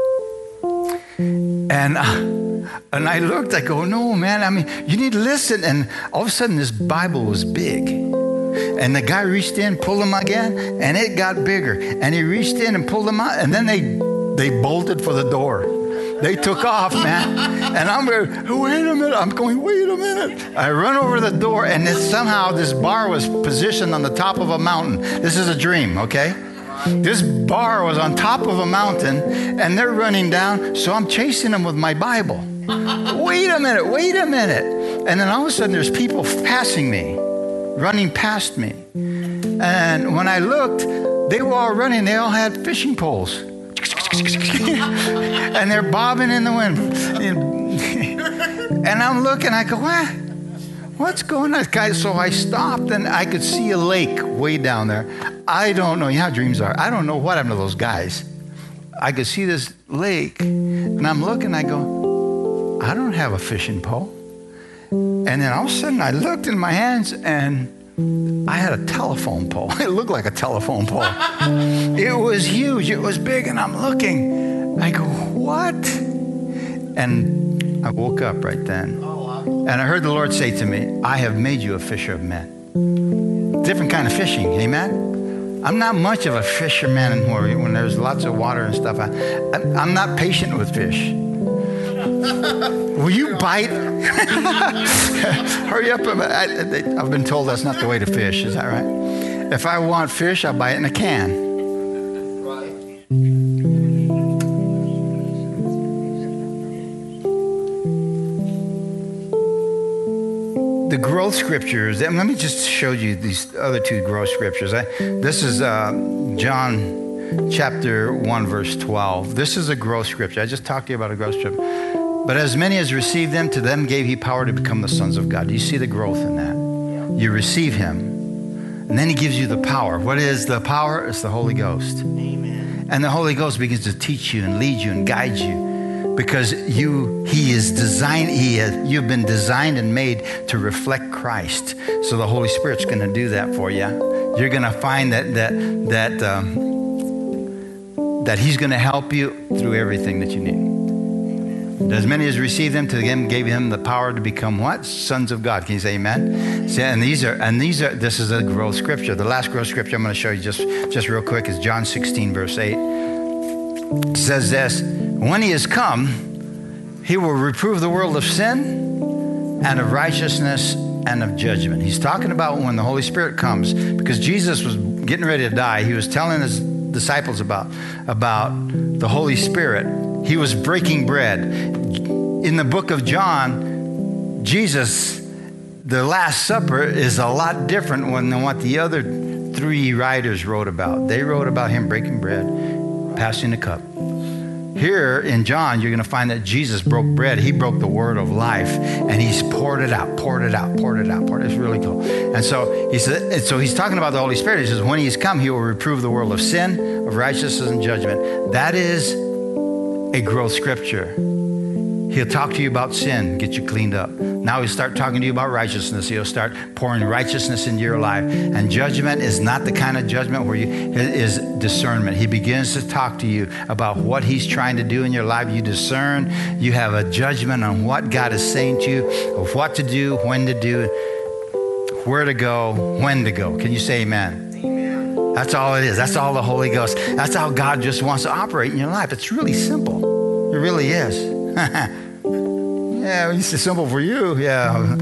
And I looked, I go, no, man, I mean, you need to listen. And all of a sudden, this Bible was big. And the guy reached in, pulled them again, and it got bigger. And he reached in and pulled them out, and then they bolted for the door. They took off, man. And I'm going, wait a minute. I'm going, wait a minute. I run over the door, and somehow this bar was positioned on the top of a mountain. This is a dream, okay? This bar was on top of a mountain, and they're running down, so I'm chasing them with my Bible. Wait a minute. And then all of a sudden, there's people passing me, running past me. And when I looked, they were all running. They all had fishing poles. And they're bobbing in the wind. And I'm looking, I go, what's going on? So I stopped, and I could see a lake way down there. I don't know. You know how dreams are. I don't know what happened to those guys. I could see this lake, and I'm looking, I go, I don't have a fishing pole. And then all of a sudden, I looked in my hands, and I had a telephone pole. It looked like a telephone pole. It was huge. It was big, and I'm looking. I go, what? And I woke up right then. And I heard the Lord say to me, I have made you a fisher of men. Different kind of fishing, amen? I'm not much of a fisherman when there's lots of water and stuff. I'm not patient with fish. Will you bite? Hurry up. I've been told that's not the way to fish. Is that right? If I want fish, I'll buy it in a can. The growth scriptures, and let me just show you these other two growth scriptures. This is John chapter 1, verse 12. This is a growth scripture. I just talked to you about a growth scripture. But as many as received them, to them gave he power to become the sons of God. Do you see the growth in that? You receive him, and then he gives you the power. What is the power? It's the Holy Ghost. Amen. And the Holy Ghost begins to teach you and lead you and guide you. Because you've been designed and made to reflect Christ. So the Holy Spirit's going to do that for you. You're going to find that he's going to help you through everything that you need. As many as received them, to them gave him the power to become what? Sons of God. Can you say amen? This is a growth scripture. The last growth scripture I'm going to show you just real quick is John 16, verse 8. It says this, when he has come, he will reprove the world of sin and of righteousness and of judgment. He's talking about when the Holy Spirit comes, because Jesus was getting ready to die. He was telling his disciples about the Holy Spirit. He was breaking bread. In the book of John, Jesus, the Last Supper is a lot different than what the other three writers wrote about. They wrote about him breaking bread, passing the cup. Here in John, you're going to find that Jesus broke bread. He broke the word of life, and he's poured it out. It's really cool. And so he's talking about the Holy Spirit. He says, when he's come, he will reprove the world of sin, of righteousness, and judgment. That is a growth scripture. He'll talk to you about sin, get you cleaned up. Now he'll start talking to you about righteousness. He'll start pouring righteousness into your life. And judgment is not the kind of judgment where it is discernment. He begins to talk to you about what he's trying to do in your life. You discern. You have a judgment on what God is saying to you, of what to do, when to do, where to go, when to go. Can you say amen? Amen. That's all it is. That's all the Holy Ghost. That's how God just wants to operate in your life. It's really simple. It really is. Yeah, it's simple for you. Yeah.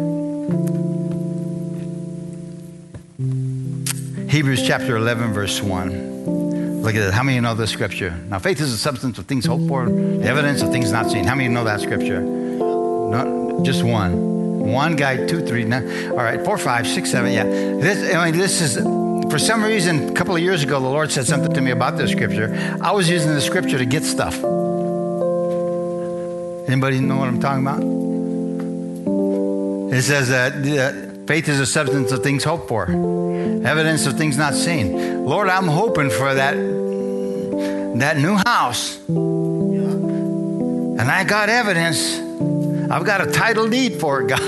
Hebrews chapter 11, verse 1. Look at it. How many of you know this scripture? Now, faith is the substance of things hoped for, the evidence of things not seen. How many of you know that scripture? No, just one. One guy, 2, 3, 9. All right, 4, 5, 6, 7. Yeah. This is, for some reason, a couple of years ago, the Lord said something to me about this scripture. I was using the scripture to get stuff. Anybody know what I'm talking about? It says that faith is the substance of things hoped for, evidence of things not seen. Lord, I'm hoping for that new house. And I got evidence. I've got a title deed for it, God.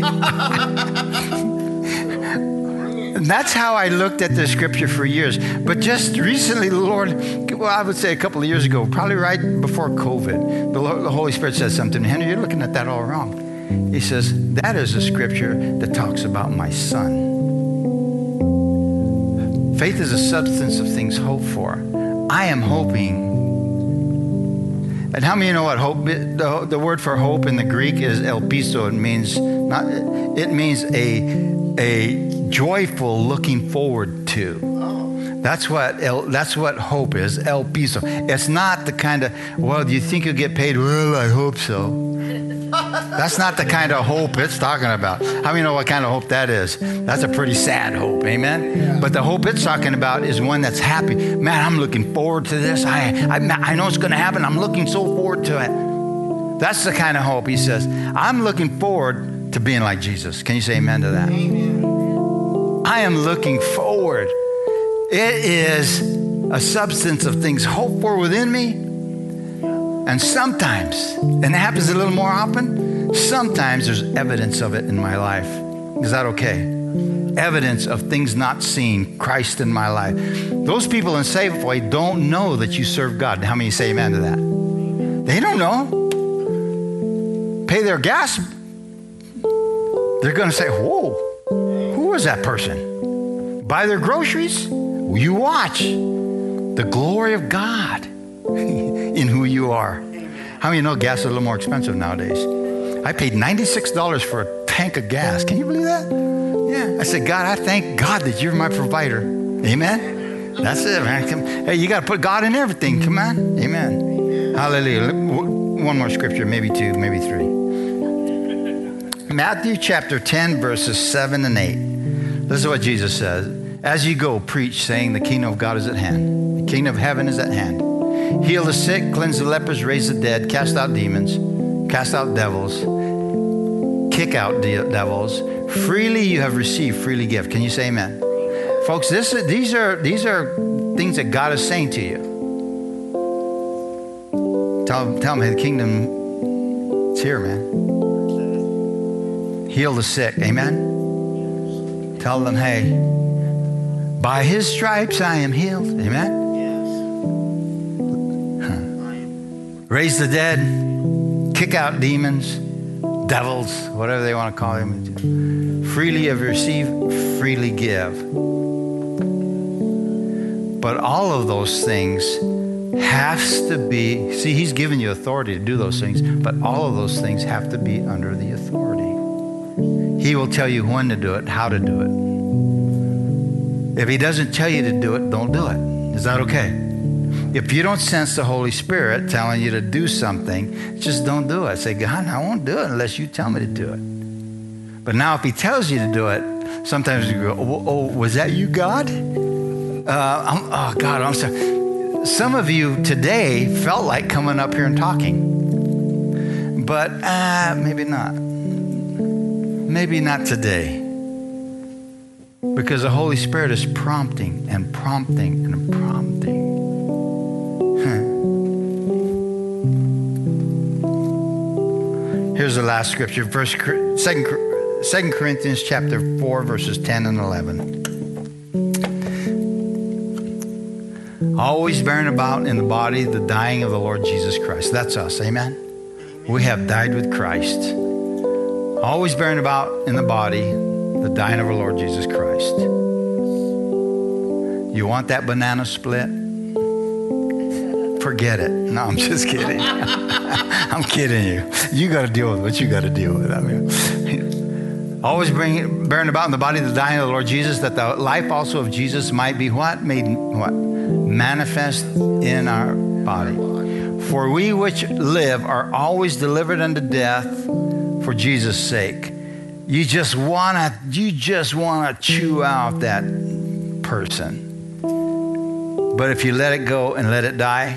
And that's how I looked at the scripture for years. But just recently, the Lord, well, I would say a couple of years ago, probably right before COVID, the Holy Spirit said something. Henry, you're looking at that all wrong. He says, that is a scripture that talks about my son. Faith is a substance of things hoped for. I am hoping. And how many of you know what hope? The word for hope in the Greek is elpiso. It means a joyful looking forward to. That's what hope is. Elpiso. It's not the kind of, well, do you think you'll get paid? Well, I hope so. That's not the kind of hope it's talking about. How many know what kind of hope that is? That's a pretty sad hope, amen? Yeah. But the hope it's talking about is one that's happy. Man, I'm looking forward to this. I know it's going to happen. I'm looking so forward to it. That's the kind of hope. He says, I'm looking forward to being like Jesus. Can you say amen to that? Amen. I am looking forward. It is a substance of things hoped for within me. And sometimes, and it happens a little more often, sometimes there's evidence of it in my life. Is that okay? Evidence of things not seen, Christ in my life. Those people in Safeway don't know that you serve God. How many say amen to that? They don't know. Pay their gas. They're going to say, whoa, who is that person? Buy their groceries. You watch the glory of God in who you are. How many know gas is a little more expensive nowadays? I paid $96 for a tank of gas. Can you believe that? Yeah. I said, God, I thank God that you're my provider. Amen? That's it, man. Hey, you got to put God in everything. Come on. Amen. Hallelujah. One more scripture, maybe 2, maybe 3. Matthew chapter 10, verses 7 and 8. This is what Jesus says. As you go, preach, saying the kingdom of God is at hand. The kingdom of heaven is at hand. Heal the sick, cleanse the lepers, raise the dead, cast out demons, cast out devils, kick out devils. Freely you have received, freely give. Can you say amen? Folks, these are things that God is saying to you. Tell them, hey, the kingdom is here, man. Heal the sick, amen? Tell them, hey, by his stripes I am healed, amen? Raise the dead, kick out demons, devils, whatever they want to call them. Freely have received, freely give. But all of those things has to be, see, he's given you authority to do those things, but all of those things have to be under the authority. He will tell you when to do it, how to do it. If he doesn't tell you to do it, don't do it. Is that okay? If you don't sense the Holy Spirit telling you to do something, just don't do it. Say, God, I won't do it unless you tell me to do it. But now if he tells you to do it, sometimes you go, oh, was that you, God? God, I'm sorry. Some of you today felt like coming up here and talking. But maybe not. Maybe not today. Because the Holy Spirit is prompting and prompting and prompting. Here's the last scripture, 2 Corinthians chapter 4, verses 10 and 11. Always bearing about in the body the dying of the Lord Jesus Christ. That's us, amen? We have died with Christ. Always bearing about in the body the dying of our Lord Jesus Christ. You want that banana split? Forget it. No, I'm just kidding. I'm I'm kidding you. You got to deal with what you got to deal with. I mean, always bearing about in the body the dying of the Lord Jesus, that the life also of Jesus might be what? Made what? Manifest in our body. For we which live are always delivered unto death for Jesus' sake. You just wanna chew out that person. But if you let it go and let it die,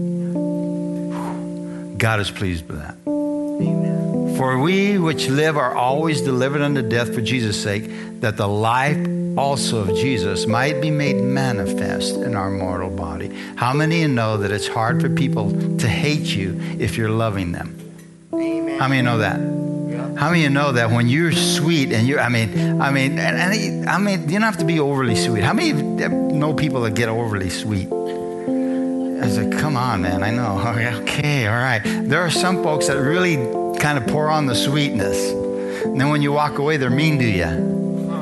God is pleased with that. Amen. For we which live are always delivered unto death for Jesus' sake, that the life also of Jesus might be made manifest in our mortal body. How many of you know that it's hard for people to hate you if you're loving them? Amen. How many know that? How many of you know that when you're sweet and you you don't have to be overly sweet. How many of you know people that get overly sweet? I said, come on, man, I know. Okay, all right. There are some folks that really kind of pour on the sweetness. And then when you walk away, they're mean to you.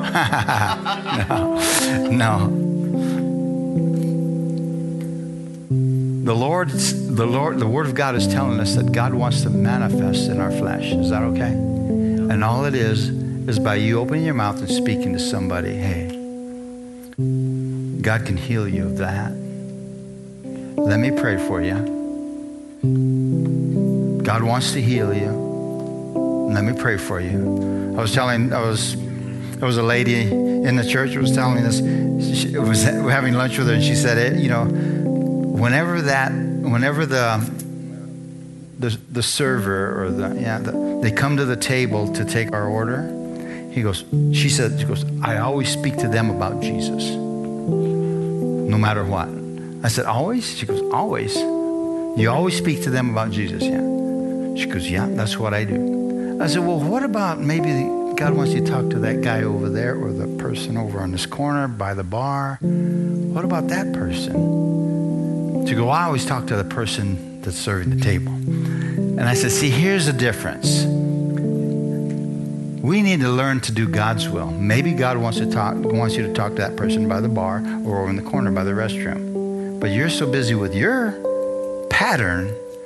No. The Word of God is telling us that God wants to manifest in our flesh. Is that okay? And all it is by you opening your mouth and speaking to somebody, hey, God can heal you of that. Let me pray for you. God wants to heal you. Let me pray for you. There was a lady in the church who was telling me this. She was having lunch with her, and she said, whenever the server or they come to the table to take our order, she goes, I always speak to them about Jesus, no matter what. I said, always? She goes, always. You always speak to them about Jesus, yeah? She goes, yeah, that's what I do. I said, well, what about maybe God wants you to talk to that guy over there or the person over on this corner by the bar? What about that person? She goes, well, I always talk to the person that's serving the table. And I said, see, here's the difference. We need to learn to do God's will. Maybe God wants you to talk to that person by the bar or over in the corner by the restroom. But you're so busy with your pattern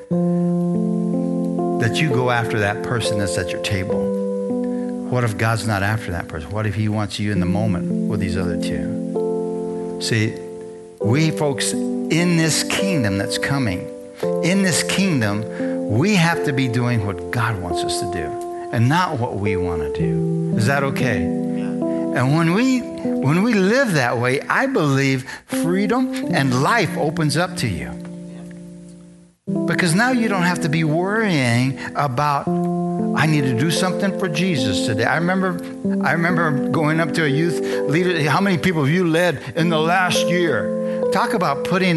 that you go after that person that's at your table. What if God's not after that person? What if he wants you in the moment with these other two? See, we folks in this kingdom that's coming, in this kingdom, we have to be doing what God wants us to do and not what we want to do. Is that okay? And when we live that way, I believe freedom and life opens up to you. Because now you don't have to be worrying about, I need to do something for Jesus today. I remember going up to a youth leader. How many people have you led in the last year? Talk about putting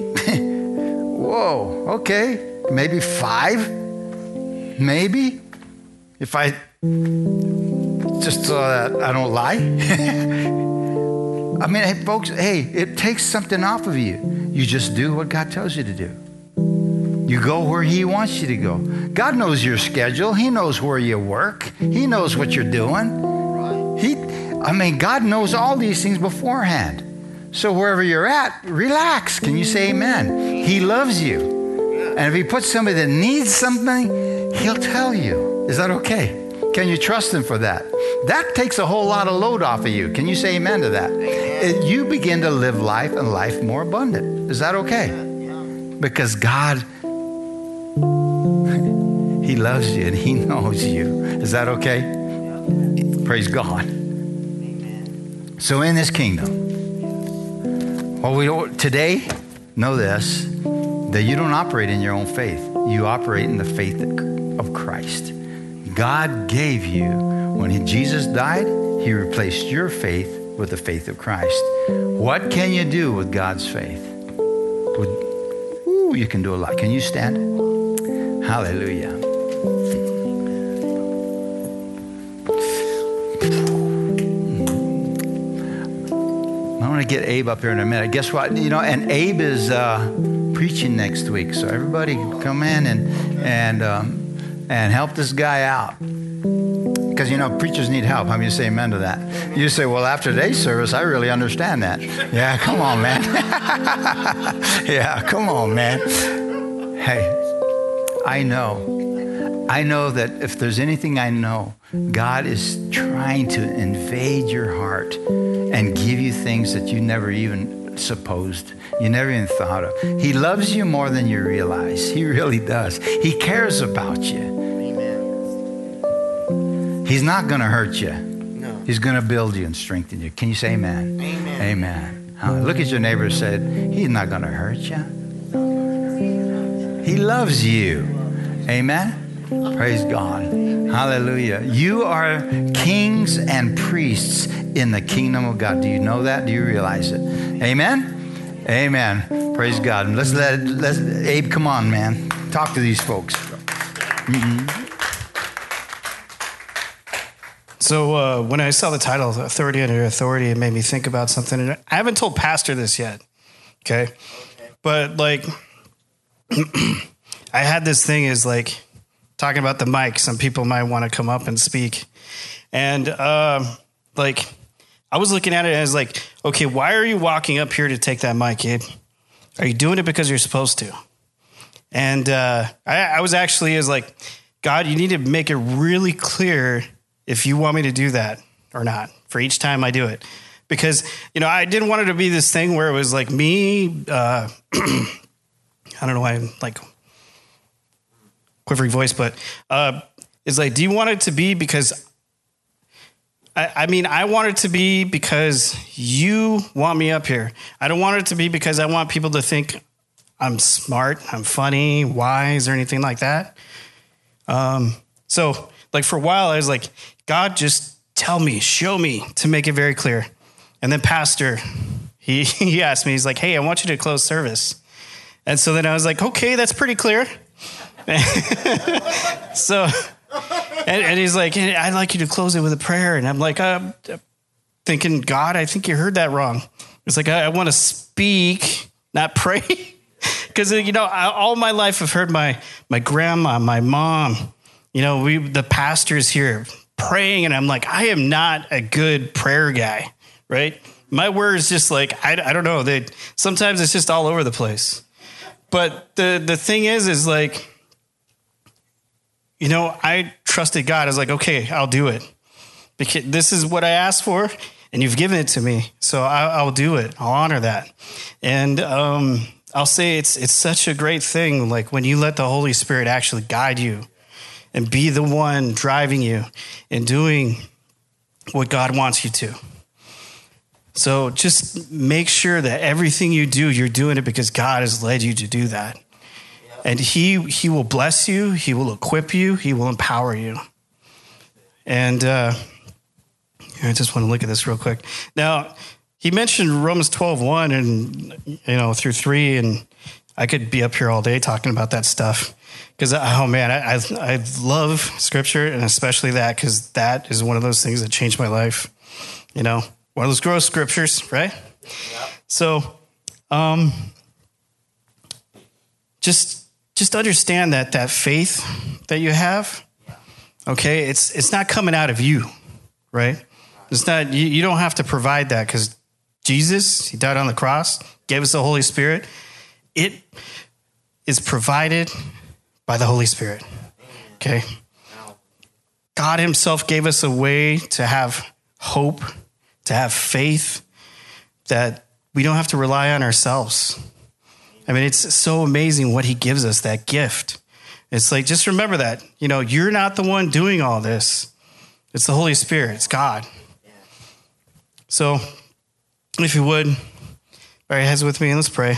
whoa, okay, maybe 5, maybe. If I just so that I don't lie. I mean, hey, folks, it takes something off of you. You just do what God tells you to do. You go where he wants you to go. God knows your schedule. He knows where you work. He knows what you're doing. God knows all these things beforehand. So wherever you're at, relax. Can you say amen? He loves you. And if he puts somebody that needs something, he'll tell you. Is that okay? Can you trust him for that? That takes a whole lot of load off of you. Can you say amen to that? You begin to live life and life more abundant. Is that okay? Because God, he loves you and he knows you. Is that okay? Praise God. So in this kingdom, today, know this, that you don't operate in your own faith. You operate in the faith of Christ. God gave you, when Jesus died, he replaced your faith with the faith of Christ. What can you do with God's faith? You can do a lot. Can you stand? Hallelujah. I want to get Abe up here in a minute. Guess what? And Abe is preaching next week. So everybody come in and help this guy out. Because, preachers need help. How many say amen to that? You say, well, after today's service, I really understand that. Yeah, come on, man. Yeah, come on, man. Hey, I know I know that if there's anything I know, God is trying to invade your heart and give you things that you never even supposed, you never even thought of. He loves you more than you realize. He really does. He cares about you. Amen. He's not going to hurt you. No. He's going to build you and strengthen you. Can you say amen? Amen. Amen. Look at your neighbor and say, he's not going to hurt you. He loves you. Amen. Praise God. Hallelujah. You are kings and priests in the kingdom of God. Do you know that? Do you realize it? Amen? Amen. Praise God. Let's Abe, come on, man. Talk to these folks. Mm-hmm. So when I saw the title, Authority Under Authority, it made me think about something. And I haven't told Pastor this yet. Okay. But like, I had this thing is like, talking about the mic, some people might want to come up and speak. And like, I was looking at it as like, okay, why are you walking up here to take that mic, Abe? Are you doing it because you're supposed to? And I was actually as like, God, you need to make it really clear if you want me to do that or not for each time I do it. Because, you know, I didn't want it to be this thing where it was like me, I don't know why I'm like, quivering voice, but it's like, do you want it to be because I mean, I want it to be because you want me up here. I don't want it to be because I want people to think I'm smart, I'm funny, wise, or anything like that. So like for a while, I was like, God, just tell me, show me, to make it very clear. And then Pastor, he asked me, he's like, hey, I want you to close service. And so then I was like, okay, that's pretty clear. So, and he's like, I'd like you to close it with a prayer. And I'm like, thinking, God, I think you heard that wrong. It's like, I want to speak, not pray. Because, you know, all my life I've heard my grandma, my mom, you know, the pastors here praying. And I'm like, I am not a good prayer guy, right? My words just like, I don't know. Sometimes it's just all over the place. But the thing is like, you know, I trusted God. I was like, okay, I'll do it. Because this is what I asked for, and you've given it to me. So I'll do it. I'll honor that. And I'll say it's such a great thing, like when you let the Holy Spirit actually guide you and be the one driving you and doing what God wants you to. So just make sure that everything you do, you're doing it because God has led you to do that. And he will bless you. He will equip you. He will empower you. And I just want to look at this real quick. Now, he mentioned Romans 12:1 and, you know, through 3. And I could be up here all day talking about that stuff. Because, oh, man, I love Scripture, and especially that, because that is one of those things that changed my life. You know, one of those gross Scriptures, right? Yeah. So just understand that faith that you have, okay, it's not coming out of you, right? It's not, you don't have to provide that because Jesus, he died on the cross, gave us the Holy Spirit. It is provided by the Holy Spirit, okay? God himself gave us a way to have hope, to have faith, that we don't have to rely on ourselves. I mean, it's so amazing what he gives us, that gift. It's like, just remember that, you know, you're not the one doing all this. It's the Holy Spirit. It's God. So if you would, bow your heads with me and let's pray.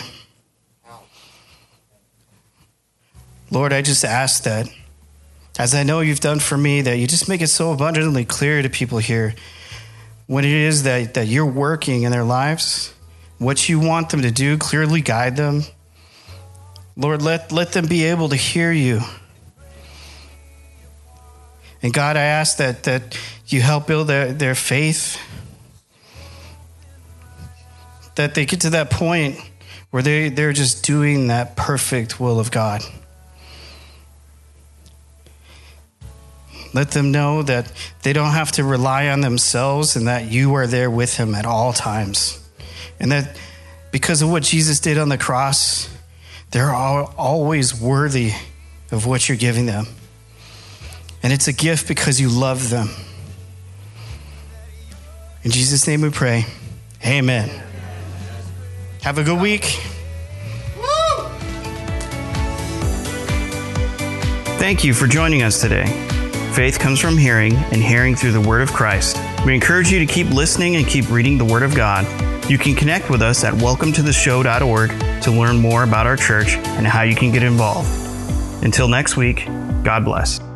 Lord, I just ask that, as I know you've done for me, that you just make it so abundantly clear to people here what it is that you're working in their lives, what you want them to do, clearly guide them. Lord, let them be able to hear you. And God, I ask that you help build their faith, that they get to that point where they're just doing that perfect will of God. Let them know that they don't have to rely on themselves and that you are there with them at all times. And that because of what Jesus did on the cross, they're always worthy of what you're giving them. And it's a gift because you love them. In Jesus' name we pray. Amen. Have a good week. Thank you for joining us today. Faith comes from hearing, and hearing through the Word of Christ. We encourage you to keep listening and keep reading the Word of God. You can connect with us at welcometotheshow.org to learn more about our church and how you can get involved. Until next week, God bless.